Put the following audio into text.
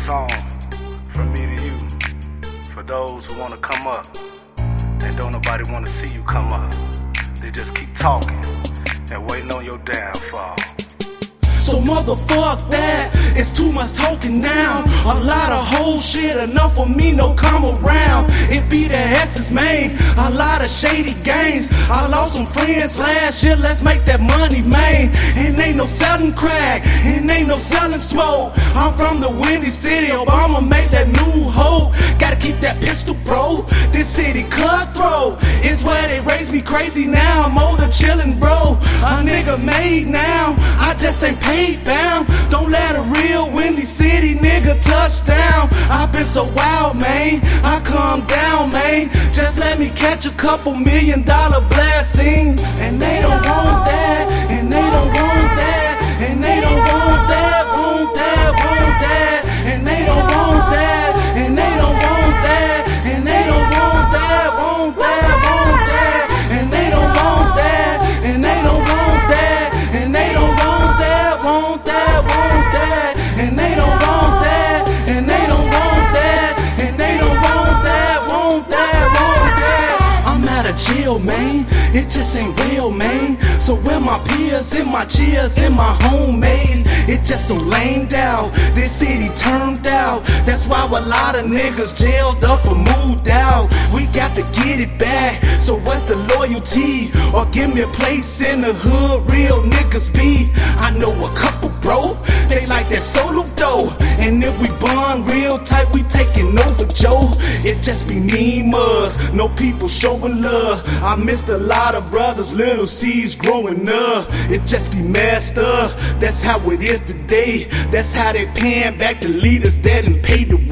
song from me to you, for those who wanna come up and don't nobody wanna see you come up. They just keep talking and waiting on your downfall. So motherfuck that, it's too much talking now. A lot of whole shit, enough for me, no come around. It be the S's, man, a lot of shady games. I lost some friends last year, let's make that money, man. And ain't no selling crack, and ain't no selling smoke. I'm from the Windy City, Obama made that new hope. Gotta keep that pistol, bro, this city cutthroat. It's where they raised me crazy, now I'm older chillin', bro. A nigga made now, I just ain't paid bound. Don't let a real Windy City nigga touch down. I've been so wild, man, I calm down, man. Just let me catch a couple $1 million blessings. And they don't want that, and they don't want that, and they don't want that, want that, want that. And they don't want that, and they don't want that, and they don't want that, want that, want that. And they don't want that, and they don't want that, and they don't want that, want that, want that. And they don't want that, and they don't want that, and they don't want that, want that, want that. I'm out of jail, man, it just ain't real, man. So where my peers and my cheers and my homemates, it just so lamed out. This city turned out. That's why a lot of niggas jailed up or moved out. We got to get it back. So what's the loyalty? Or give me a place in the hood, real niggas be. I know a couple, bro, they like that solo dough. And if we bond real tight, we taking over, Joe. It just be mean mugs, no people showing love. I missed a lot of brothers, little seeds growing up. It just be messed up, that's how it is today. That's how they paying back the leaders that didn't pay the